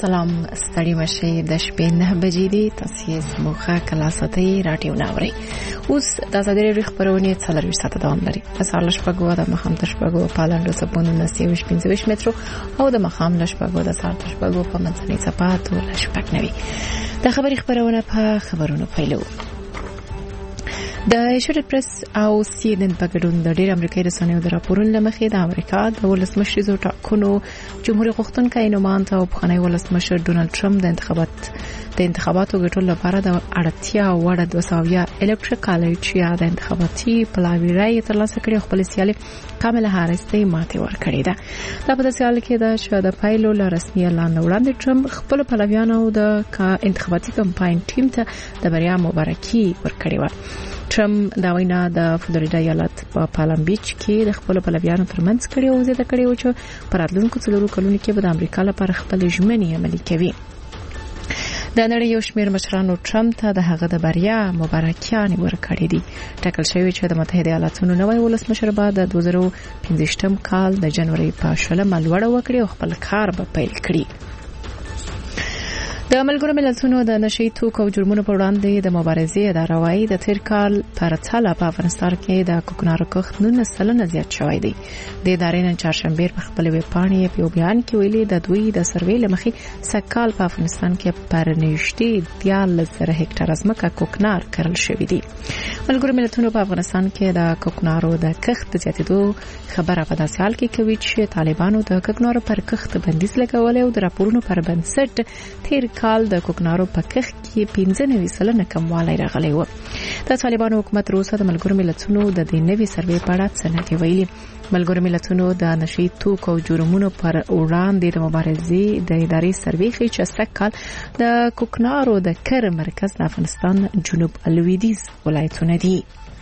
سلام ستړي مشي د شپې 9 بجې دي تاسو سموخه کلاساتي رادیو ناوري اوس د ازادي خبرونه څلور ساعت دوام لري سهار لشپګو د مخام تشپګو پالاندو سپونو نسیو 15 مترو او د مخام لشپګو د سهار تشپګو په منځنۍ صفات او لشپګ نوي د خبرونه په خبرونو پیلو د ایشورت پریس او سی ان ان په ګډون د ډېر امریکایي رسنیو د راپورونو لمخې د امریکا د ولسمشریزو ټاکنو جمهوریت غوښتونکي نوماند او بخښنۍ ولسمشر ډونالد ټرمپ د انتخاباتو ګټلو لپاره د اړتیا وړ 200 الکترل کالج یا د انتخاباتي پلاویرای ترلاسه کړي خپل سیالي کاملا هاریس ته ماته ورکړې ده دا په سیال کې د شاده پایلو ل رسمي اعلان وړاندې ټرمپ خپل پلاویانو د انتخاباتي کمپاین ټیم ته د بریا مبارکي ورکړې و ټرمپ دا وینا د فلوریدا ایالت په پالم بیچ کې د خپل پلویانو ترمنځ کړي او زیاته کړي و چې په راتلونکو څلورو کلونو کې به د امریکا لپاره خپل ژمنې عملي کوي د نړۍ یو شمېر مشرانو ټرمپ ته د هغه د بریا مبارکیان ورکړي دي ټاکل شوی چې د متحده ایالاتونو نوی ولسمشر بعد د 2015 کال د جنوري په 10 ملوړه وکړي او خپل کار به پیل کړي د ملګرو ملتونو د نشئی توکو جرمونو پر وړاندې د مبارزې اداره وايي د تیر کال پر څاله په افغانستان کې د کوکنارو کښت 9 زیات شوی دی د ادارې نن چهارشنبه په خپل ویب پاڼې په بیان کې ویلي د دوی د سروې لمخې سکهال په افغانستان کې پر نږدې 13 هکټار ځمکه کوکنار کرل شوی دی ملګرو ملتونو په افغانستان کې د کوکنارو د کښت زیاتېدو خبره په داسې حال کې کوي چې طالبانو د کوکنارو پر کښت بندیز لګولې او د راپورونو پر بنسټ تیر کال د کوکنارو په کښت کې 15% کموالی راغلی و د طالبانو حکومت روسه د ملګرو ملتونو د دې نوي سروې په اړه څه نه ویلي ملګرو ملتونو د نشئی توکو جرمونو پر وړاندې د مبارزې د ادارې سروې ښیي چې سکهال د کوکنارو د کر مرکز د افغانستان جنوب لویدیځ ولایتونه دي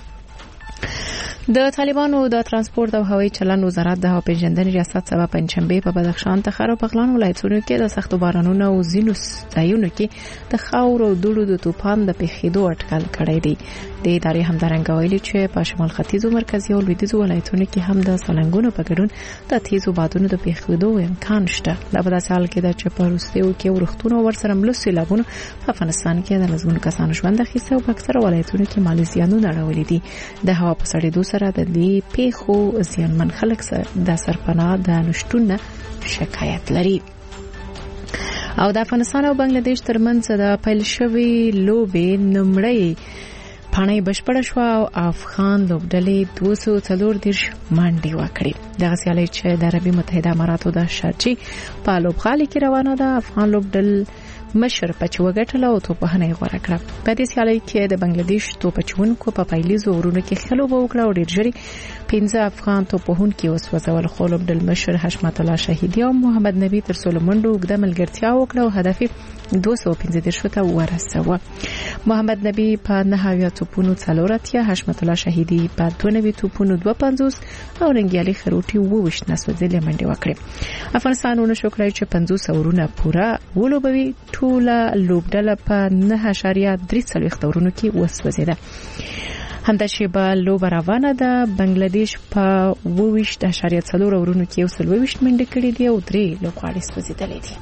د طالبانو د ترانسپورت او هوایي چلند وزارت د هوا پیژندنې ریاست سبا پنځشنبه په بدخشان تخار او بغلان ولایتونو کې د سختو بارانونو او ځینو ځایونو کې د خاور او دوړو د طوفان د پیښېدو اټکل کړی دی د ادارې همدارنګه ویلي چې په شمال ختیځ او مرکزي او لویدیځ ولایتونو کې هم د سلنګونو په ګډون د تیزو بادونو د پیښېدو امکان شته دا په داسې حال کې ده چې په روسیو کې ورښتونو ورسره ملو سیلابونو په افغانستان کې د لږونو کسانو ژوند اخیسته او په اکثره ولایتونو کې مالي زیانونه اړولي دي د هوا په سړېدو سره د دې پیښو زیانمن خلک سره د سرپناه د نشټون شکایت لري او د افغانستان او بنگلاديش ترمنځ د پیل شوی لوبې نمړی پانای بشپړ شو او افغان لوبډلې 240 منډي وکړي د غسیالي چې د عربي متحده اماراتو د شارجې په لوبغالي کې روانه ده افغان لوبډل مشر پچوګټل او توپهنه غوړه کړه په دې سیالي کې د بنگلاديش توپچونکو په پایلیزو ورونو کې خلوب وکړه او ډېر ژري 15 افغان توپهونکو وسوځول خو لوبډل مشر حشمت الله شهیدی او محمد نبی تر سولمنډو وګړه ملګرتیا وکړه او هدف 215 ته ورسوه محمد نبی په 9 توپونو څلورتیا حشمت الله شهیدی په 2 توپونو 250 او رنګیالي خروټي 22 نسوځلې منډي وکړي افغانستان ونه شو کړی چې 50 ورونه پورا ولوبوي ټوله لوبډله په 9.3 ورونو کې وسوځیده همدا شیبه لوب روانه ده بنگلاديش په 22.4 ورونو کې 22 منډې کړې دي او 3 لوبغاړي سوځیدلې دي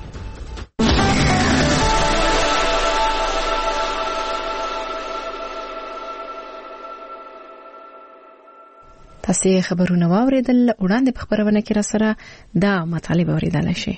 تاسو خبرونه واوریدل وړاندې په خبرونه کې را سره دا مطالب اوریدل شي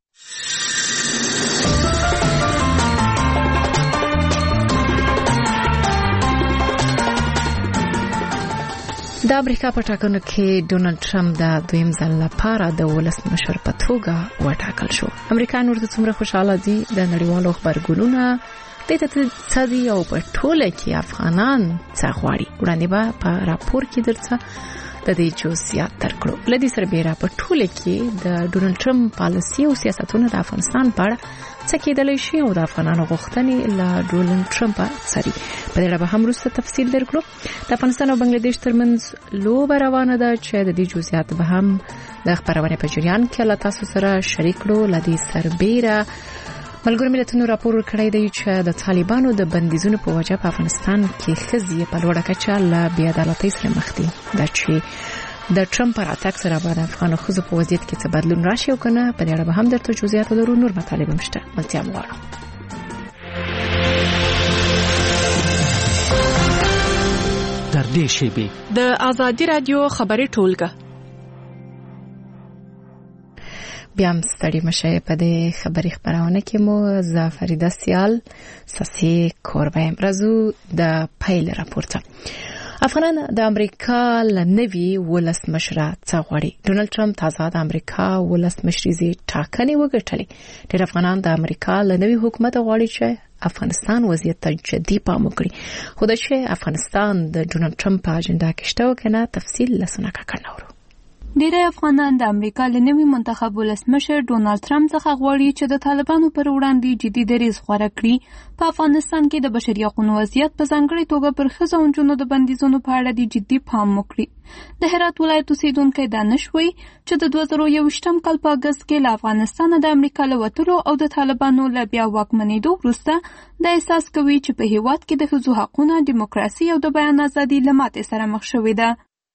د امریکا په ټاکنو کې ډونالد ټرمپ د دویم ځل لپاره د ولسمشر په توګه وټاکل شو امریکایان ورته څومره خوشاله دي د نړیوالو خبرګونونو د تدې او په ټوله کې افغانان څه غواړي وړاندې به په راپور کې درڅه د دې جزئیات درکړو لدی سره بیره په ټوله کې د ډونالد ټرمپ پالیسي او سیاستونه د افغانستان په اړه څه کېدلی شي او د افغانانو غوښتنې له ډونالد ټرمپ سره په دې اړه به هم وروسته تفصیل درکړو د افغانستان او بنگلاديش ترمنځ لوب روانه ده چې د دې جزئیات به هم د خبرونه په جریان کې له تاسو سره شریک کړو لدی سربېره ملګرو ملتونو راپور ورکړی دی چې د طالبانو د بندیزونو په وجه په افغانستان کې ښځې په لوړه کچه له بې عدالتۍ سره مخ دي دا چې د ټرمپ پر اتاک سره باندې افغان خزو په وضعیت کې څه بدلون راشي او کنه په دې اړه به هم درته جزئیات ولرو. نور مطالب مشته ملتیا مغواړو. در دې شیبې د آزادی رادیو خبري ټولګه بیا هم ستړي مشه په دې خبري خبرونه کې مو زفریده سیال ساسي کوربه رازو د پایل راپورته. افغانان د امریکا لنوي ولسمشر څخه غواړي. ډونالد ټرمپ تازه د امریکا ولسمشریزي ټاکنې وګټلې. ډېر افغانان د امریکا لنوي حکومت غواړي چې افغانستان وضعیت ته جدي پام وکړي. خو د چې افغانستان د ډونالد ټرمپ په اجنډا کې شته وکنه تفصیل لسنه کړناورو. ډیری افغانان د امریکا له نوي منتخب ولسمشر ډونالد ټرمپ څخه غواړي چې د طالبانو پر وړاندې جدي دریځ غوره کړي. په افغانستان کې د بشري حقوقو وضعیت په ځانګړي توګه پر ښځو او نجونو د بندیزونو په اړه د جدي پام وکړي. د هرات ولایت اوسیدونکي دانشوي چې د 2021 کال په اگست کې له افغانستان د امریکا له وتلو او د طالبانو له بیا واکمنېدو وروسته د احساس کوي چې په هیواد کې د ښځو حقونه، دیموکراسي او د بیان ازادي له ماتې سره مخ شوې ده.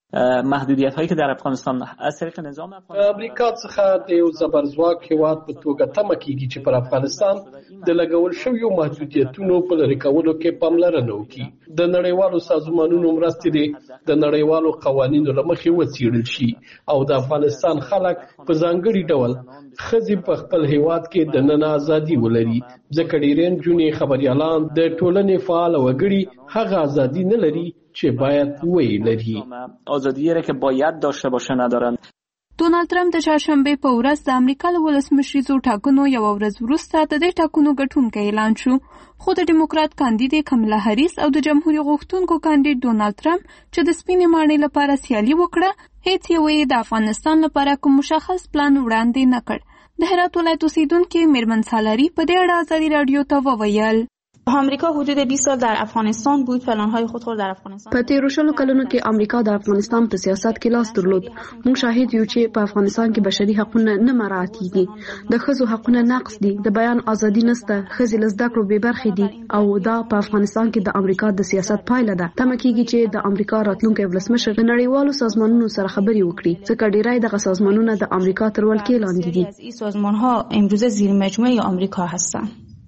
محدودیت هایی که در افغانستان از طریق نظام امریکا څخه د یو زبرځواک هیواد په توګه تمه کیږي چې پر افغانستان د لګول شویو محدودیتونو په لرې کولو کې پاملرنه وکړي. د نړیوالو سازمانونو مرستې د نړیوالو قوانینو له مخې وڅېړل شي او د افغانستان خلک په ځانګړي ډول ښځې په خپل هیواد کې د نن ازادي ولري. ځکه ډېرې نجونې خبریالان د ټولنې فعال وګړي هغه ازادي نه لري چې باید ولري. آزادی را که باید داشته باشه ندارن. ډونالد ټرمپ د چهارشنبه په ورځ د امریکا له ولسمشریزو ټاکنو یو ورځ وروسته د دې ټاکنو ګټونکی اعلان شو. خو د ډیموکرات کاندید کملا هریس او د جمهوریت غوښتونکو کاندید ډونالد ټرمپ چې د سپینې ماڼۍ لپاره سیالي وکړه، هیڅ یو د افغانستان لپاره کوم مشخص پلان وړاندې نه کړ. د هرات ولایت اوسیدونکي میرمن سالاری په دې اړه آزادي رادیو ته وویل: آمریکا حدود 20 سال در افغانستان بود. پلان‌های خود در افغانستان په تیرو شلو کلونو کې امریکا د افغانستان په سیاست کې لاس درلود. موږ شاهد یو چې په افغانستان کې بشري حقوقونه نه مراعات کیږي. د ښځو حقوقونه نقض دي، د بیان ازادي نشته، ښځې له زده کړو بې برخې دي او دا په افغانستان کې د امریکا د سیاست پایله ده. تمه کیږي چې د امریکا راتلونکي ولسمشر د نړیوالو سازمانونو سره خبرې وکړي، ځکه ډیری دغه سازمانونه د امریکا تر ولکې لاندې دي. این سازمان‌ها امروز زیر مجموعه آمریکا هستند.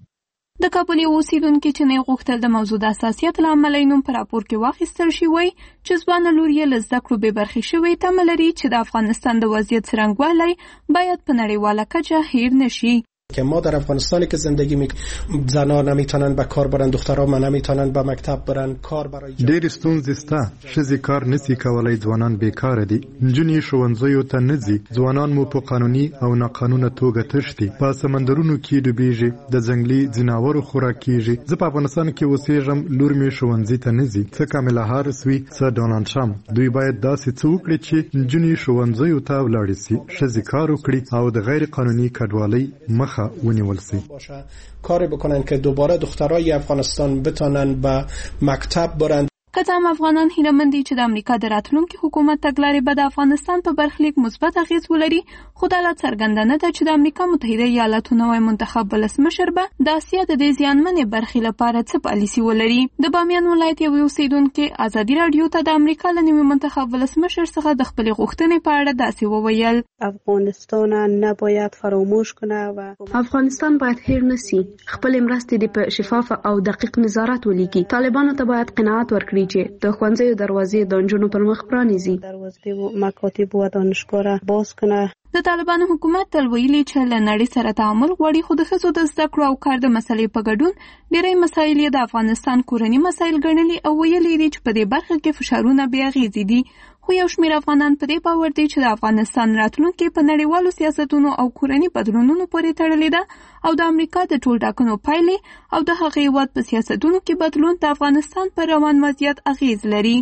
د کابل اوسیدونکو چې نه غوښتل د موضوع د حساسیت لامل نوم پر راپور کې واخیستل شي وای چې ځوان لور یې له زده کړو بې برخې شوی تمه لري چې د افغانستان د وضعیت څرنګوالی باید په نړیواله کچه هیر نشي. که ما در افغانستانی که زندگی زنان نمیتونن به کار برن، دخترها ما نمیتونن به مکتب برن، کار برای ډېر ستونزې شته. ښځې کار نشي کولای، ځوانان بیکاره دي، نجونې ښوونځیو ته نه ځي، ځوانان مو په قانوني او ناقانونه توګه تښتي، په سمندرونو کې ډوبېږي، د ځنګلي ځناورو خوراک کیږي. زه په افغانستان کې اوسېږم، لور مې ښوونځي ته نه ځي. څه کاملا هارس وي، څه ډونالډ ټرمپ، دوی باید داسې څه وکړي چې نجونې ښوونځیو ته ولاړې شي، ښځې کار وکړي او د غیر قانوني کډوالۍ مخه ونیول شي. کاری بکنن که دوباره دخترای افغانستان بتونن به مکتب برن. که هم افغانان هیله دي چې د امریکا د راتلونکي حکومت تګلارې به د افغانستان په برخلیک مثبت اغیز ولري، خو دا لا څرګنده نه ده چې د امریکا متحده ایالاتو نوی منتخب ولسمشر به د اسیا د دې زیانمنې برخې لپاره څه پالیسي ولري. د بامیان ولایت یو اوسیدونکي آزادي رادیو ته د امریکا له نوي منتخب ولسمشر څخه د خپلې غوښتنې په اړه داسې وویل: افغانستان نباید فراموش کنه و افغانستان باید هیر نشي. خپل مرستې د په شفاف او دقیق نظارت ولیکي. طالبانو ته باید قناعت ورکړي چې د ښوونځیو دروازې د نجونو پر مخ پرانیزي. دروازې او مکاتب او دانشګاه باز کنه. د طالبانو حکومت تل ویلي چې له نړۍ سره تعامل غواړي، خو د ښځو د زده کړو او کار د مسلې په ګډون ډېری مسایل د افغانستان کورني مسایل ګڼلي او ویلي دي چې په دې برخه کې فشارونه بې اغېزې دي. خو یو شمېر افغانان په دې باور دي چې د افغانستان راتلونکې په نړیوالو سیاستونو او کورني بدلونونو پورې تړلې ده او د امریکا د ټول ټاکنو پایلې او د هغې هېواد په سیاستونو کې بدلون د افغانستان پر روان وضعیت اغېز لري.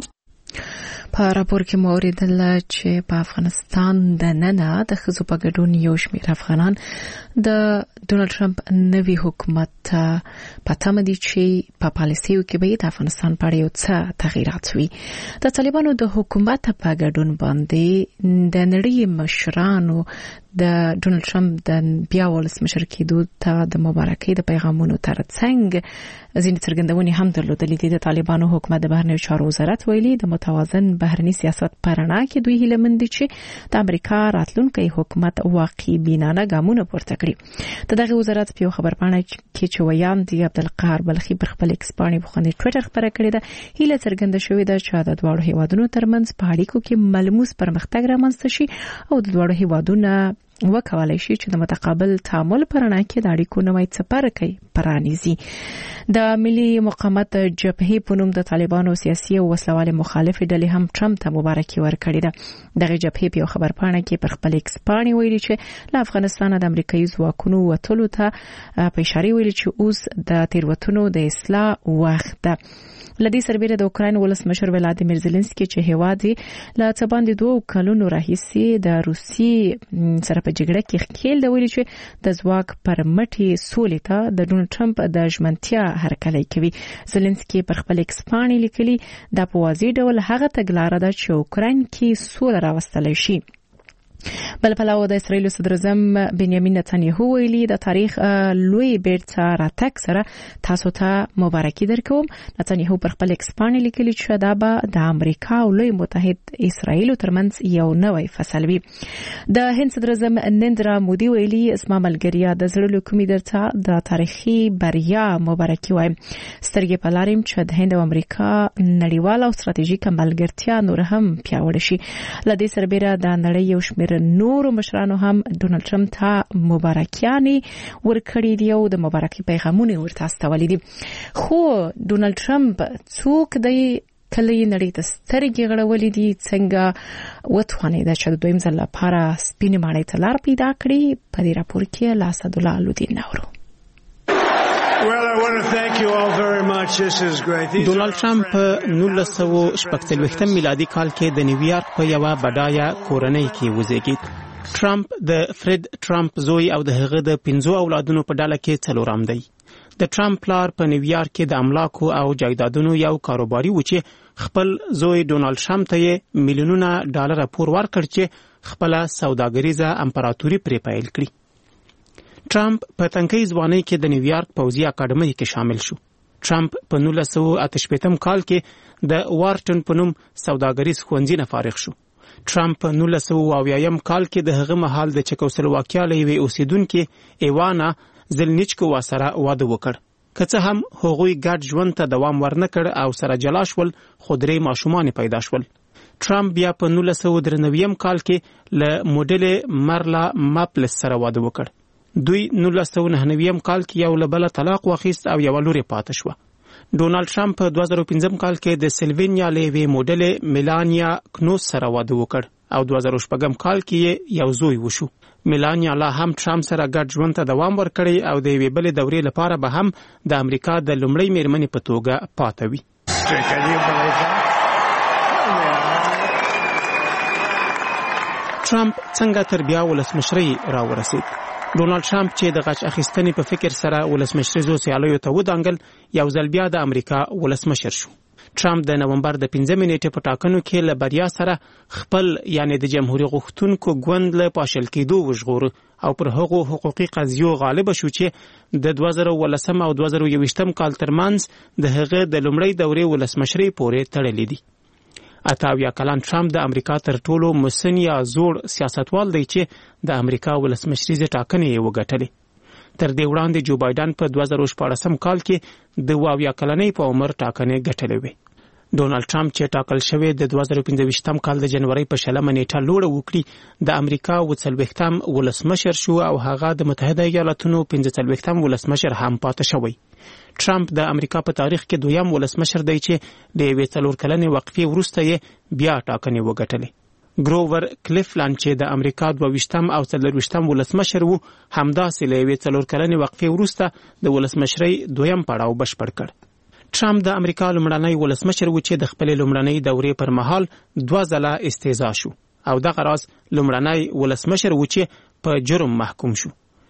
په راپور کې موریدل چې په افغانستان د ننه د ښځو په ګډون یو شمېر افغانان د ډونالد ټرمپ نوي حکومت په تمه دي چې په پالیسیو کې به د افغانستان په اړه یو څه تغیرات وي. د طالبانو د حکومت په ګډون باندې د نړۍ مشرانو د ډونالد ټرمپ د بیا ولسمشر کېدو ته د مبارکۍ د پیغامونو ترڅنګ ځینې څرګندونې هم درلودلې. د طالبانو حکومت د بهرنیو چارو وزارت ویلي د متوازن بهرني سیاست په رڼا کې دوی هیله مند دي چې د امریکا راتلونکي حکومت واقعي بینانه ګامونه پورته کړي. د دغه وزارت په خبرپاڼه کې چې ویان دی عبدالقهار بلخي پر خپل ایکس پاڼې باندې ټوئیټر خبره کړې ده، هیله څرګنده شوې ده چې د دوه هیوادونو ترمنځ په اړیکو کې ملموس پرمختګ رامنځته شي او د دوه هیوادونو وکولای شي چې د متقابل تعامل پر اړه کې د اړیکو نوې څپرکۍ پرانیزي. د ملي مقاومت جبهې په نوم د طالبانو سیاسي او وسلوال مخالف ډلې هم ټرمپ ته مبارکي ورکړې ده. دغه جبهې په خبرپاڼه کې پر خپل ایکس پاڼې ویلي چې له افغانستان د امریکایي ځواکونو وټولو ته په اشاره ویلي چې اوس د تیروتنو د اصلاح وخت ده. لدی سربېره د اوکراین ولسمشر ولادیمیر زيلنسکي چې هیواد له څه باندې 2 کلونو راهیسې د روسي سره په جګړه کې ښکیل دی، ویلي چې د ځواک پر مټي سولې ته د ډونالد ټرمپ د ژمنتیا هرکلی کوي. زيلنسکي پر خپل ایکس پاڼې لیکلي د په واضح ډول هغه تګلاره ده چې اوکراین کې سوله راوستل شي. بل پلاو د اسرائیل صدر اعظم بنیامین نتانیاهو ویلي د تاریخ لوی بیرته راتګ سره تاسو ته مبارکي درکوم. نتانیاهو پر خپل ایکس پاڼې لیکلي چې دا به د امریکا او لوی متحد اسرائیل ترمنځ یو نوی فصل وي. د هند صدر اعظم نریندرا مودي ویلي اسما ملګریا د زړه له کومې درته د تاریخي بریا مبارکي وایم. سترګې پلاریم چې د هند او امریکا نړیوال او ستراتیژیک ملګرتیا نور هم پیاوړې شي. لدې سربېره د نړۍ یو شمېر نورو مشرانو هم ډونالد ټرمپ ته مبارکیانې ورکړې دي او د مبارکۍ پیغامونه ورته استولې دي. خو ډونالد ټرمپ څوک دی؟ کله یې نړۍ ته سترګې غړولې دي؟ څنګه وتوانېده چې د دویم ځل لپاره سپینې ماڼۍ ته لار پیدا کړي؟ په دې راپور کې له اسدالله الودین نورو. ډونالد ټرمپ په 1946 میلادي کال کې د نیویارک په یوه بډایه کورنۍ کې وزیږید. ټرمپ د فرید ټرمپ زوی او د هغه د 5 اولادونو په ډله کې څلورم دی. د ټرمپ پلار په نیویارک کې د املاکو او جایدادونو یو کاروباري و چې خپل زوی ډونالد ټرمپ ته میلیونونه ډالر پور ورکړ چې خپل سوداګریزه امپراتوري پرې پیل کړي. ټرمپ په تنکۍ ځوانۍ کې د نیویارک پوځي اکاډمۍ کې شامل شو. ټرمپ په 1988 کال کې د وارټن په نوم سوداګریز ښوونځي نه فارغ شو. ټرمپ په 1980 کال کې د هغه مهال د چکوسلواکیا له یوې اوسیدونکې ایوانا زلنیچکووا سره واده وکړ. که څه هم هغوی ګډ ژوند ته دوام ورنکړ او سره جلا شول، خو 3 ماشومان پیدا شول. ټرمپ بیا په 1993 کال کې له موډل مرلا ماپلس سره واده وکړ. دوی 1999 کال کې یو له بله طلاق واخیست او یو لوري پاتې شوه. ډونالد ټرمپ په 2015 کال کې د سلوینیا له یوې موډل میلانیا کنوس سره واده وکړ او 2016 کال کې یو زوی وشو. میلانیا لا هم ټرمپ سره ګډ ژوند ته دوام ورکړي او د یوې بلې دورې لپاره به هم د امریکا د لومړۍ میرمنې په توګه پاتې وي. ټرمپ څنګه تر بیا ولسمشرۍ راورسید؟ ډونالد ټرمپ چې د غچ اخیستنې په فکر سره ولسمشریزو سیالیو ته ودانګل، یو ځل بیا د امریکا ولسمشر شو. ټرمپ د نومبر د 15 نیټې په ټاکنو کې له بریا سره خپل یعنی د جمهوریت غوښتونکو ګوند له پاشل کېدو وژغور او پر هغو حقوقي قضیو غالب شو چې د 2019 او 2020 کال ترمنځ د هغه د لومړۍ دورې ولسمشرۍ پورې تړلې دي. 88 کلن ټرمپ د امریکا تر ټولو مسن یا زوړ سیاستوال دی چې د امریکا ولسمشریزه ټاکنې یې وګټلې. تر دې وړاندې جو بایدن په 2014 کال کې د 22 کلنۍ په عمر ټاکنې ګټلې وې. ډونالد ټرمپ چې ټاکل شوی د 2015 کال د جنوري په 20 نیټه لوړه وکړي، د امریکا 40م ولسمشر شو او هغه د متحده ایالاتونو 45م ولسمشر هم پاتې شوی. ټرمپ د امریکا په تاریخ کې دویم ولسمشر دی چې د 4 کلنې وقفې وروسته یې بیا ټاکنې وګټلې. ګروور کلیفلند چې د امریکا 22م او 24م ولسمشر وو، همداسې له 4 کلنې وقفې وروسته د ولسمشرۍ دویم پړاو بشپړ کړ. ټرمپ د امریکا لومړنی ولسمشر و چې د خپل لومړنۍ دورې پر مهال 2 ځله استعزا شو او دغه راز لومړنی ولسمشر و چې په جرم محکوم شو.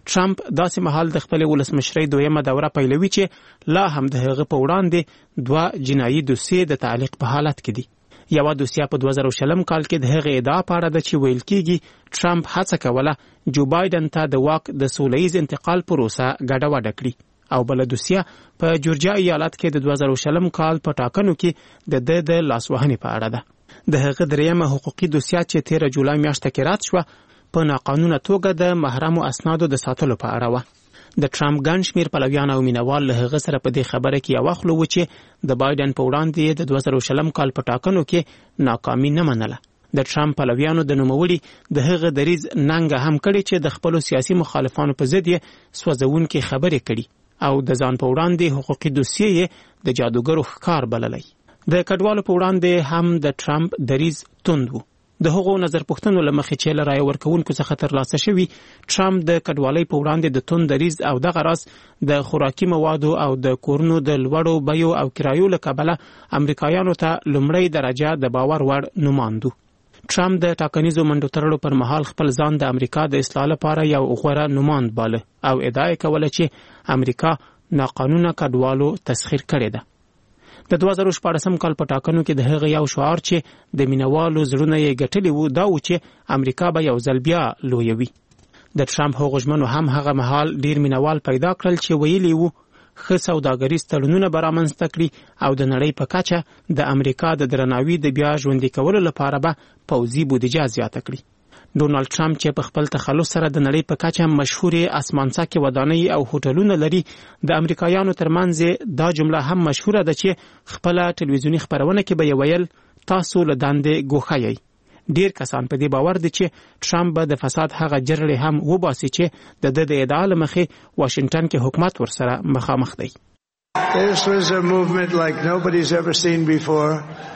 ټرمپ داسې مهال د خپل ولسمشرۍ دویمه دوره پیلوي چې لا هم د هغه په وړاندې 2 جنایي دوسیې د تعلیق په حالت کې دي. یو دوسیه په 2020 کال کې د هغه ادعا په اړه ده چې ویل کېږي ټرمپ هڅه کوله جو بایدن ته د واک د سولهییز انتقال پروسه ګډوډه کړي او بل دوسیه په جورجیا ایالت کې د 2020 کال په ټاکنو کې د لاسوهنې په اړه ده. د هغه دریمه حقوقي دوسیه چې 13 جولای میاشتې کې رات شوه په ناقانونه توګه د محرمو اسنادو د ساتلو په اړه وه. د ټرمپ ګڼ شمېر پلویان او مینوال له هغه سره په دې خبره کې یو خلو و چې د بایدن په وړاندې د 2020 کال په ټاکنو کې ناکامي نه منله. د ټرمپ پلویانو د نوموړي د هغه دریز ننګه هم کړي چې د خپل سیاسي مخالفانو په ضد یې سوځونکې خبرې کړي او د ځان په وړاندې حقوقي دوسیې د جادوګرو ښکار بللی. د کډوالو په وړاندې هم د ټرمپ دریز توند و. د هغو نظر پوښتنو له مخې چې له رایه ورکوونکو څخه ترلاسه شوي، ټرمپ د کډوالۍ په وړاندې د توند دریځ او دغه راز د خوراکي موادو او د کورونو د لوړو بیو او کرایو له کبله امریکایانو ته لومړی درجه د باور وړ نوماندو. ټرمپ د ټاکنیزو منډو تړلو پر مهال خپل ځان د امریکا د اصلاح لپاره یو غوره نوماند باله او ادعا یې کوله چې امریکا ناقانونه کډوالو تسخیر کړې ده. د 2014 کال په ټاکنو کې د هغه یو شعار چې د مینوالو زړونه یې ګټلي وو دا و چې امریکا به یو ځل بیا لویوي. د ټرمپ هغو ژمنو هم هغه مهال ډیر مینوال پیدا کړل چې ویلي وو ښه سوداګریز تړونونه به رامنځته کړي او د نړۍ په کچه د امریکا د درناوي د بیا ژوندي کولو لپاره به پوځي بودیجه زیاته کړي. ډونالد ټرمپ چې په خپل تخلص سره د نړۍ په کچه مشهورې اسمانڅکې ودانۍ او هوټلونه لري، د امریکایانو ترمنځ دا جمله هم مشهوره ده چې خپله ټلویزیوني خپرونه کې به یې ویل تاسو له دندې ګوښه یئ. ډیر کسان په دې باور دي چې ټرمپ به د فساد هغه جرړې هم وباسي چې د ادعا له مخې واشنګټن کې حکومت ورسره مخامخ دی. This was a movement like nobody's ever seen before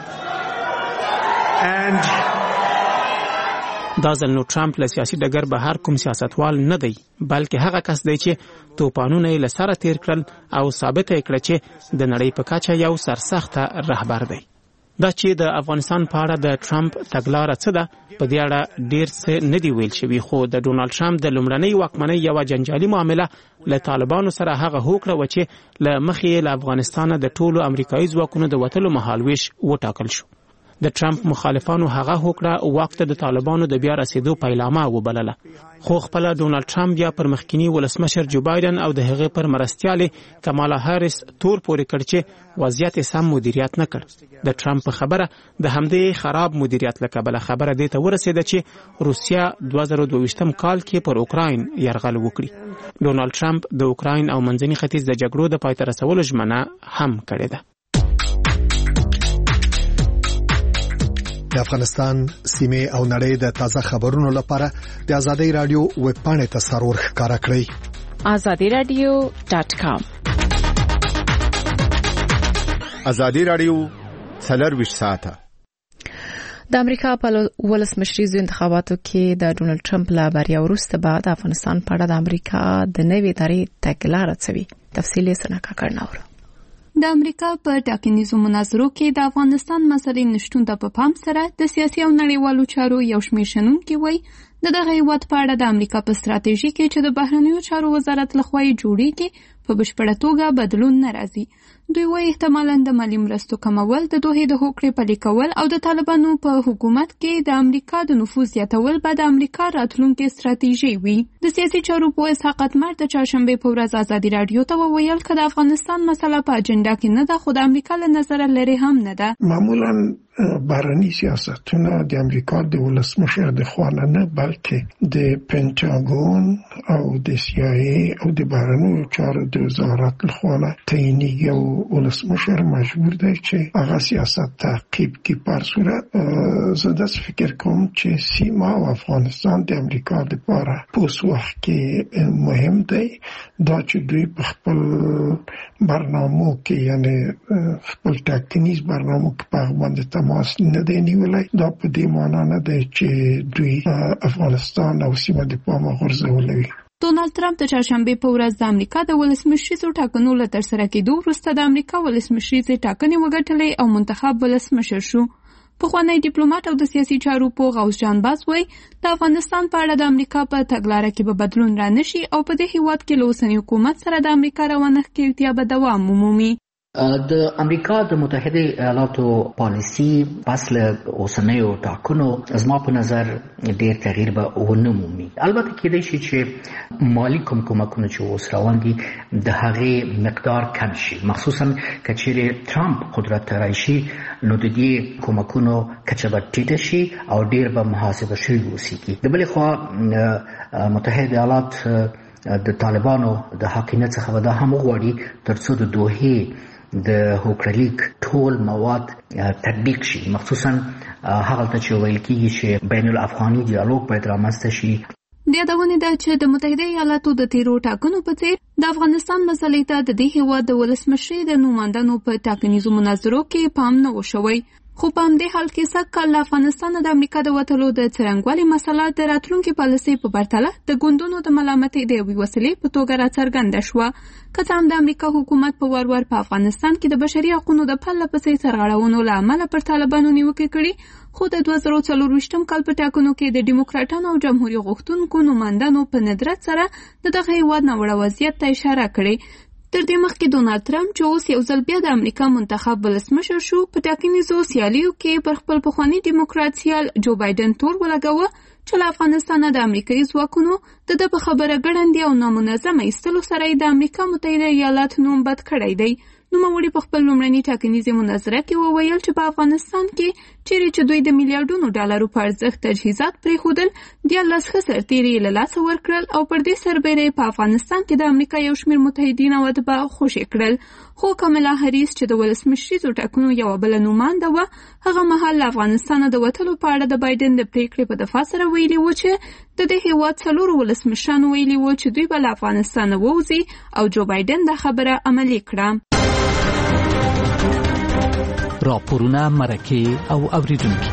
and دا ځل نو ټرمپ له سیاسي ډګر بهر کوم سیاستوال نه دی، بلکې هغه کس دی چې توپانونه یې له سره تیر کړل او ثابته یې کړه چې د نړۍ په کچه یو سرسخته رهبر دی. دا چې د افغانستان په اړه د ټرمپ تګلاره څه ده، په دې اړه ډیر څه نه دی ویل شوي، خو د ډونالد ټرمپ د لومړنۍ واکمنۍ یوه جنجالي معامله له طالبانو سره هغه هوکړه وه چې له مخې یې له افغانستانه د ټولو امریکایي ځواکونو د وتلو مهالویش وټاکل شو. د ټرمپ مخالفانو هغه هوکړه واک ته د طالبانو د بیا رسیدو پیلامه وبلله، خو خپله ډونالد ټرمپ بیا پر مخکینی ولسمشر جو بایدن او د هغې پر مرستیالې کمالا هاریس تور پورې کړ چې وضعیت سم مدیریت نه کړ. د ټرمپ په خبره د همدې خراب مدیریت له کبله خبره دې ته ورسېده چې روسیا 2022 کال کې پر اوکراین یرغل وکړي. ډونالد ټرمپ د اوکراین او منځني ختیځ د جګړو د پای ته رسولو ژمنه هم کړې ده. د افغانستان سیمه او نړۍ د تازه خبرونو لپاره د آزادۍ رادیو ویب پاڼې ته سرور ښکارا کړئ azadiradio.com. آزادۍ رادیو 24 ساعته. د امریکا په ولسمشریزو انتخاباتو کې د ډونالد ټرمپ له بریا وروسته بعد افغانستان په اړه د امریکا د نوې ادارې تګلاره څه وي؟ تفصیلي سنکا کړناوره. د امریکا په ټاکنیزو مناظرو کې د افغانستان مسلې نشټون ته په پام سره د سیاسي او نړیوالو چارو یو شمېر شنونکي وایي د دغه هیواد په اړه د امریکا په ستراتیژي کې چې د بهرنیو چارو وزارت لخوا یې جوړیږي په بشپړه توګه بدلون نه راځي. دوی وایي احتمالاً د مالي مرستو کمول، د دوحې د هوکړې پلي کول او د طالبانو په حکومت کې د امریکا د نفوذ زیاتول به د امریکا راتلونکې ستراتیژي وي. د سیاسي چارو پوه اسحاق اتمر د چهارشنبې په ورځ آزادي رادیو ته وویل که د افغانستان مسله په اجنډا کې نه ده، خو د امریکا له نظره لرې هم نه ده. معمولاً بهرني سیاستونه د امریکا د ولسمشر د خوا نه بلکې د پنټاګون او د CIA او د بهرنیو چارو د وزارت لخوا تعیینېږي او ولسمشر مجبور دی چې هغه سیاست تعقیب کړي. په هر صورت زه داسې فکر کوم چې سیمه او افغانستان د امریکا لپاره په اوس وخت کې مهم دی. دا چې دوی په خپل برنامو کې یعنی خپل ټاکنیز برنامو کې په هغه باندې تماس نه دی نیولی، دا په دې معنا نه دی چې دوی افغانستان او سیمه د پامه غورځولی وي. ډونالد ټرمپ د چهارشنبې په ورځ د امریکا د ولسمشریزو ټاکنو له ترسره کېدو وروسته د امریکا ولسمشریزې ټاکنې وګټلې او منتخب ولسمشر شو. پخوانی ډیپلوماټ او د سیاسي چارو پوه غوث جان باز وایي د افغانستان په اړه د امریکا په تګلاره کې به بدلون رانشي او په دې هیواد کې له اوسني حکومت سره د امریکا روانه ښکېلتیا به دوام ومومي. د امریکا د متحده ایالاتو پالیسی پس له اوسنیو ټاکنو زما په نظر ډېر تغییر به ونه مومي. البته کېدای شي چې مالی کومکونه چې اوس روان دي د هغې مقدار کم شي، مخصوصا که چیرې ترامپ قدرت ته راشي نو د دې کومکونو کچه به ټیټه شي او ډېر به محاسبه شوي اوسېږي. د بلې خوا متحده ایالات د طالبانو د حاکمیت څخه به دا هم وغواړي ترڅو د دوحې د هوکړلیک ټول مواد تطبیق شي، مخصوصا هغه ته چې ویل کېږي چې بین الافغاني ډیالوګ باید رامنځته شي. د یادونې ده چې د متحده ایالاتو د تیرو ټاکنو په څیر د افغانستان مسلې ته د دې هیواد د ولسمشرۍ د نوماندانو په ټاکنیزو مناظرو کې پام نه و شوی، خو په همدې حال کې سږ کال له افغانستانه د امریکا د وتلو د څرنګوالي مسله د راتلونکي پالیسۍ په پرتله د ګوندونو د ملامتۍ د یوې وسیلې په توګه راڅرګنده شوه. که څه هم د امریکا حکومت په وار وار په افغانستان کې د بشري حقونو د پرله پسې سرغړونو له امله پر طالبانو نیوکې کړي، خو د 2024 کال په ټاکنو کې د ډیموکراټانو او جمهوریت غوښتونکو نوماندانو په ندرت سره د دغه هیواد ناوړه وضعیت ته اشاره کړې. تر دې مخکې ډونالډ ټرمپ چې اوس یو ځل بیا د امریکا منتخب ولسمشر شو، په ټاکنیزو سیالیو کې پر خپل پخواني ډیموکرات سیال جو بایدن تور ولګاوه چې له افغانستانه د امریکایي ځواکونو د ده په خبره ګړندي او نامنظمه ایستلو سره د امریکا متحده ایالات نوم بد کړی دی. نوموړي په خپل لومړني ټاکنیزې مناظره کې وویل چې په افغانستان کې چیرې چې دوی د میلیارډونو ډالرو په ارزښت تجهیزات پرېښودل، 14 ښه سرتېري یې له لاسه ورکړل او پر دې سربیره په افغانستان کې د امریکا یو شمېر متحدین او اتباع خوشې کړل. خو کاملا هریس چې د ولسمشریزو ټاکنو یوه بله نومانده وه، هغه مهال له افغانستانه د وتلو په اړه د بایدن د پرېکړې په دفاع سره ویلي و چې د دې هیواد 4 ولسمشرانو ویلي و چې دوی به له افغانستانه ووځي او جو بایدن دا خبره عملي کړه. راپورونه، مرکې او اوریدونکي.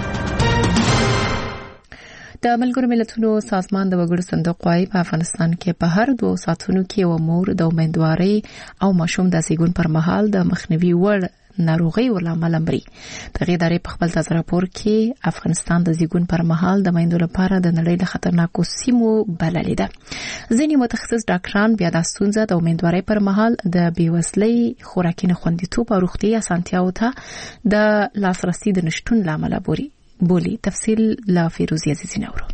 د ملګرو ملتونو سازمان د وګړو صندوق وايي په افغانستان کې په هر 2 ساعتونو کې یو مور د امیندوارۍ او ماشوم د زیږون پر مهال د مخنیوي وړ ناروغي ولامل مري. دغه ادارې په خپل تازه راپور کې افغانستان د زیږون پر مهال د میندو لپاره د نړۍ له خطرناکو سیمو بللې ده. ځینې متخصص ډاکټران بیا د ستونزه د امیندوارۍ پر مهال د بیوزلۍ، خوراکي خوندیتوب او روغتي اسانتیاو ته د لاسرسي د نشټون لامل بولي. تفصیل لا فیروزی عزیزی نورو.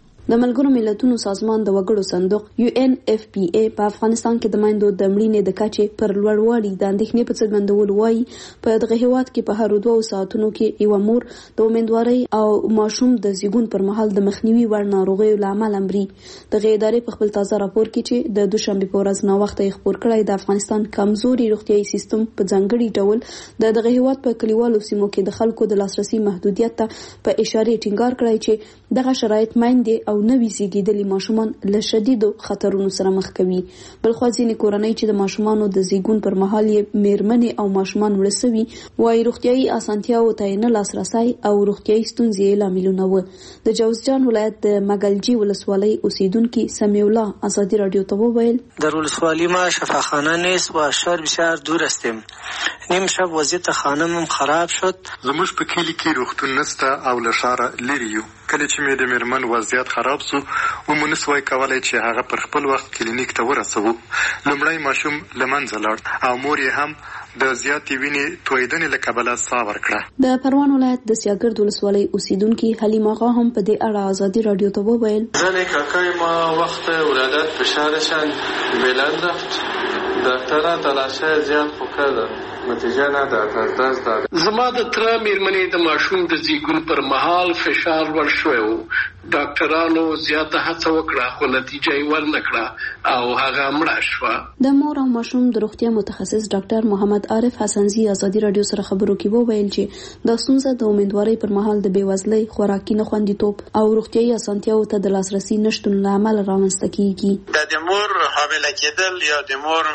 د ملګرو ملتونو سازمان د وګړو صندوق UNFPA په افغانستان کې د میندو د مړینې د کچې پر لوړوالي د اندېښنې په څرګندولو وایي په دغه هیواد کې په هر 2 ساعتونو کې یو مور د امیندوارۍ او ماشوم د زیږون پر مهال د مخنیوي وړ ناروغیو له امله مري. دغه ادارې په خپل تازه راپور کې چې د دوشنبه په ورځ ناوخته خپور کړی د افغانستان کمزوري روغتيایي سیستم په ځانګړي ډول دغه هیواد په کلیوالو سیمو کې د خلکو د لاسرسي محدودیت ته په اشاره ټینګار کړی چې دغه شرایط میندې او نوي زیږیدلي ماشومان له شدیدو خطرونو سره مخ کوي. بلخو ځینې کورنۍ چې د ماشومانو د زیږون پر مهال یې میرمنې او ماشومان مړه سوي وايي روغتيایي اسانتیاو ته نه لاسرسي او روغتيایي ستونزې لاملونه و. د جوزجان ولایت د مګلجی ولسوالۍ اوسیدونکو سمیع الله ازادي رادیو ته وویل در ولسوالی ما شفاخانه نیست و شهر بسیار دور هستیم. نیم شب وضعیت خانمم خراب شد. زموږ په کلی کې روغتون نسته او له ښاره لرې یو. کله چې مې د میرمن وضعیت خراب سو ومو نسوای کولای چې هغه پر خپل وخت کلینیک ته ورسوو. لومړی ماشوم له منځه لاړ او مور یې هم د زیاتې وینې تویدنې له کبله ساه ورکړه. د پروان ولایت د سیاګرد ولسوالۍ اوسیدونکي حلیم آقا هم په دې اړه ازادي رادیو ته وویل زن کاکای ما وقت ولادت فشارشان بلند رفت. دکترها تلاشه زیاد خو کردن نتیجه نداد. از دست داد. زما د تر میرمنې د ماشوم د زیږون پر مهال فشار ور شوی و. ډاکټرانو زیاته هڅه وکړه خو نتیجه یې ورنکړه او هغه مړه شوه. د مور او ماشوم د روغتیا متخصص ډاکټر محمد عارف حسنزي ازادي رادیو سره خبرو کې وویل چې د ستونزه د امیندوارۍ پر مهال د بیوزلۍ، خوراکي خوندیتوب او روغتیایي اسانتیاو ته د لاسرسي نشټون له امله رامنځته کیږي. د مور حامله کېدل یا د مور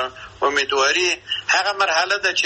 امیدواري هغه مرحله ده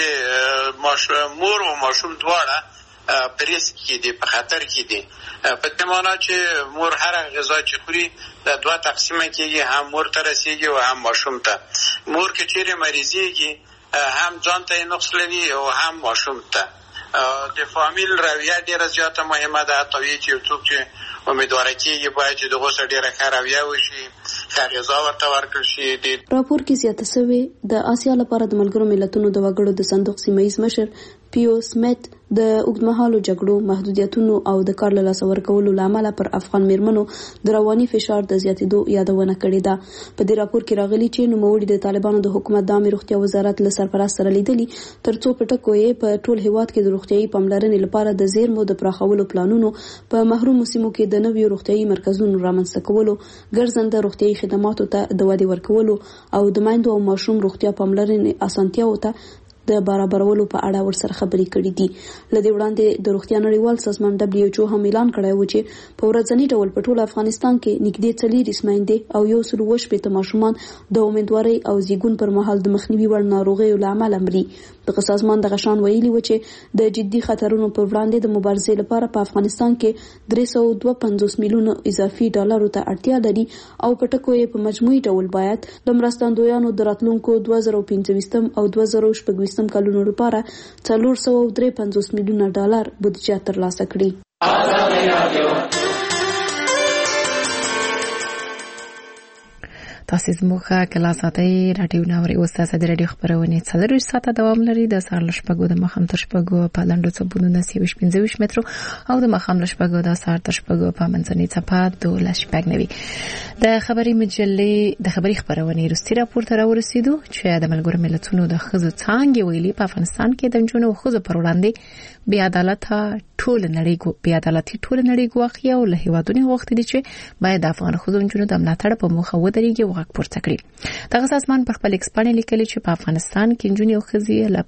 چې مور او ماشوم دواړه په ریسک کې دي، په خطر کې دي. په دې معنی چې مور هر غذا چې خوري د 2 تقسیمه کېږي، هم مور ته رسیږي او هم ماشوم ته. مور کې چیرې مریضيږي هم ځان ته نقص لري او هم ماشوم ته. د فامیل رویه ډیره زیاته مهمه ده. طبیعي چې یو څوک چې امیدواره کېږي باید چې دغه سره ډیره ښه رویه وشي، ښه غذا ورته ورکړل شي. راپور کې زیاته شوی د آسیا لپاره د ملګرو ملتونو د وګړو د صندوق سیمه‌یز مشر پیو سمیت د اوږدمهالو جګړو، محدودیتونو او د کار له لاسه ورکولو لامل پر افغان میرمنو د رواني فشار د زیاتېدو یادونه کړې ده. په دې راپور کې راغلي چې نوموړي د طالبانو د حکومت د عامه روغتیا وزارت له سرپرست سره لیدلي ترڅو په ټکو یې په ټول هیواد کې د روغتيایي پاملرنې لپاره د زیرمو د پراخولو پلانونو، په محروم سیمو کې د نویو روغتيایي مرکزونو رامنځته کولو، ګرځنده روغتيایي خدماتو ته د ودې ورکولو او د میندو او ماشوم روغتیا پاملرنې اسانتیاو ته د برابرولو په اړه ورسره خبرې کړې دي. لدې وړاندې د روغتیا نړیوال سازمان WHO هم اعلان کړی و چې په ورځنی ډول په ټول افغانستان کې نږدې 40 میندې او 108 ماشومان د امیدوارۍ او زیږون پر مهال د مخنیوي وړ ناروغیو له امله مري. دغه سازمان د غشان ویلي و چې د جدي خطرونو پر وړاندې د مبارزې لپاره په افغانستان کې 352 میلیونه اضافي ډالرو ته اړتیا لري او په ټکو یې په مجموعي ډول باید د مرستندویانو د راتلونکو 2015 او 2016 کلونو لپاره 453 میلیونه ډالر بودیجه ترلاسه کړي. تاسو زموږه کلا ساتي رادیو ناوري اوس تاسو د رادیو خبرونه 40 ساعته دوام لري. د سهار لشپګو د مخام تر شپګو په لاندو څبونو د 25 مترو او د مخام لشپګو د سهار تر شپګو په منځني صفات د لشپګ نوي. د خبري مجلې د خبري خبرونه رستي راپور تر ورسېدو چې د ملګرو ملتونو د خزو څانګې ویلي په افغانستان کې د جنونو خزو پر وړاندې بې عدالت ټول نړۍ ګواخي او له هیوادونو وخت دي چې باید د افغان خزو جنونو د ملاتړ په موخه ودرېږي او غږ پورته کړي. دغه سازمان په خپل ایکسپانې لیکلي چې په افغانستان کې جنونو او خزي له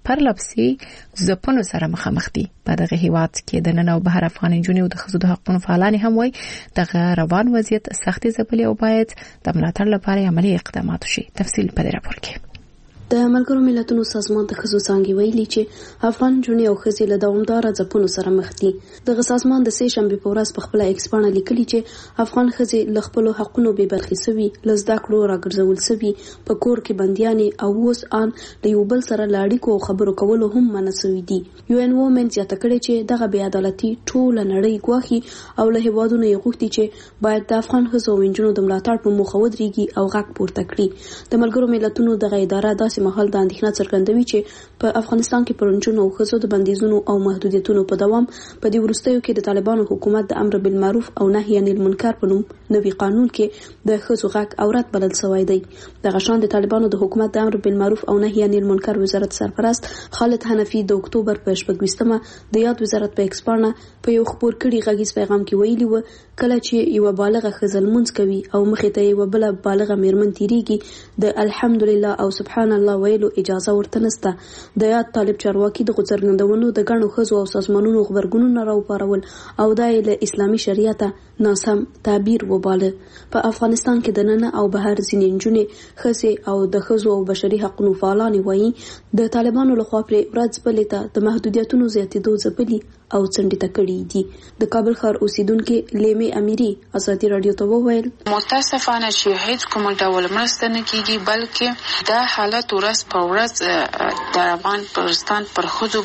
پرلپسې ځپونو سره مخامخ دي. په دغه هیواد کې د نن او بهر افغان جنونو د خزو د حقوقو فعالان هم وایي دغه روان وضعیت سختي ځپلي او باید د ملاتړ لپاره عملي اقدامات وشي. تفصیل په دې راپور کې. د ملګرو ملتونو سازمان د خزو څانګې ویلي چې افغان جنونو او خزي له دوامدار ځپونو سره مخ دي. دغه سازمان د سه شنبه په ورځ په خپل ایکسپانه لیکلي چې افغان خزي له خپل حقوقو به برخې سوي، لزدا کړو راګرځول سوي، په کور کې بنديانې او اوس ان د یو بل سره لاړې کو خبرو کول هم منسوي دي. UN Women زیاته کړي چې دغه بې عدالتي ټول نړۍ ګواخي او له هیوادونو یې غوښتي چې باید د افغان خزو او جنونو د ملاتړ په موخه ودرېږي او غږ پورته کړي. د ملګرو ملتونو دغه اداره داسې مهال د اندېښنه څرګندوي چې په افغانستان کې پرونجونو او خزو د بندیزونو او محدودیتونو په دوام په دې وروستیو کې د طالبانو حکومت د امر بالمعروف او نهي عن المنکر په نوم نوي قانون کې د خزو غږ اورات بلل شوی دی. د غشان د طالبانو د حکومت د امر بالمعروف او نهي عن المنکر وزارت سرپرست خالد حنفي د اکتوبر په 28مه د یاد وزارت په ایکسپانه په یو خبر کړي غږیز پیغام کې ویلي و کله چې یو بالغه خزل منځ کوي او مخې ته یو بل بالغه میرمن تیریږي د الحمدلله او سبحان الله ویلو اجازه ورته نشته. د یاد طالب چارواکي د غوڅرګندونو د غنو خزو او سازمانونو خبرګونونه راوپارول او د اسلامي شریعت ناسم تعبیر وباله. په افغانستان کې د نن او بهر ځینې نجونې خزي او د خزو او بشري حقوقو فعالان وایي د طالبانو لخوا پر ورځ بلې ته د محدودیتونو زیاتېدو ځپلي او څنډه تکړی دي. د کابل ښار اوسیدونکو لیمه امیری ازادي رادیو ته وویل متاسفانه چې هیڅ کوم ډول مرسته نه کیږي بلکې دا حالت ورځ په ورځ د افغان پرستان پر خزو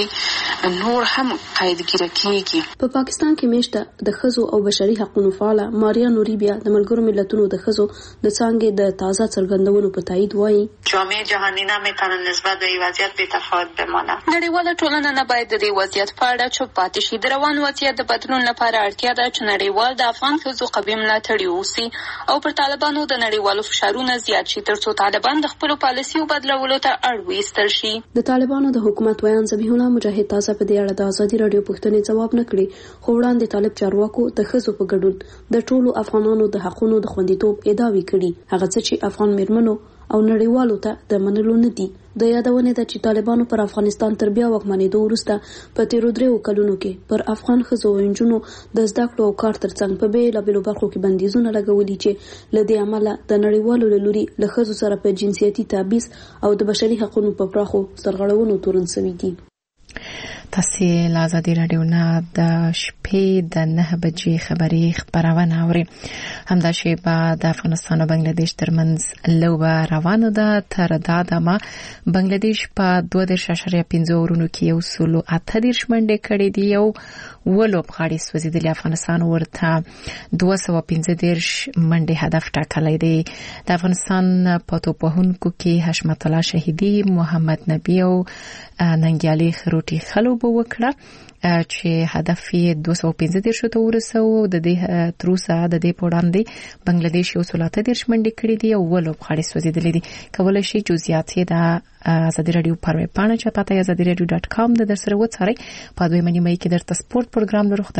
باندې نور هم قیدګیره کیږي. په پاکستان کې میشته د خزو او بشري حقوقو فعال ماریا نوریبیا د ملګرو ملتونو د خزو د څنګه د تازه څرګندونو په تایید وایي جامعه جهانی نمیتونه نسبت به وضعیت بی‌تفاوت بمانه. نړیواله ټولنه نه باید د دې وضعیت په اړه چوپ پاتې شي. د روان وضعیت د بدلون لپاره اړتیا ده چې نړیوال د افغان خزو قوي ملاتړ وکړي او پر طالبانو د نړیوالو فشارونه زیات شي ترڅو طالبان د خپل پالیسیو بدلولو ته اړ وایستل شي. د طالبانو د حکومت ویان ذبیح الله مجاهد تازه په دې اړه د ازادي رادیو پوښتنې جواب نه کړي خو وړاندې طالب چارواکو د خزو په ګډون د ټولو افغانانو د حقوقو د خوندیتوب ادعاوې کړي. هغه څه چې افغان میرمنو او نړیوالو ته د منلو نه دي. د یادونه ده چې طالبانو پر افغانستان تر بیا واکمنېدو وروسته په تیرو 3 کلونو کې پر افغان خزو او نجونو د زده کړو او کار ترڅنګ په بیلابېلو برخو کې بندیزونه لګولي چې له دې عمله د نړیوالو له لوري له خزو سره په جنسیتي تبعیض او د بشري حقوقو په پراخو سرغړونو تورن شوي دي. تاسو له ازادي رادیو نه د شپې د 9 بجې خبري خبرونه اوري. همدا شیبه د افغانستان او بنگلاديش ترمنځ لوبه روانه ده. تر دا دمه بنگلاديش په 2.5 اورونو کې یو سلو 38 منډې کړې دي او ولوبغاړي سوځیدلي. افغانستان ورته 215 منډې هدف ټاکلی دی. د افغانستان په توپ وهونکو کې حشمت الله شهیدي، محمد نبی او ننګیالي خروټي خلوب وکړه چې هدف یې 215 ته ورساو. د دې تروسه د دې پوړاندې بنگلاديش یو 30 منډې کړې دي او ولوبغاړي سوځیدلي دي. کولای شي جزئیات یې د ازادي رادیو پر ویب پاڼه چې پته azadiradio.com د درسره وڅارئ. په دویمه نیمه کې درته سپورت پروګرام لرو.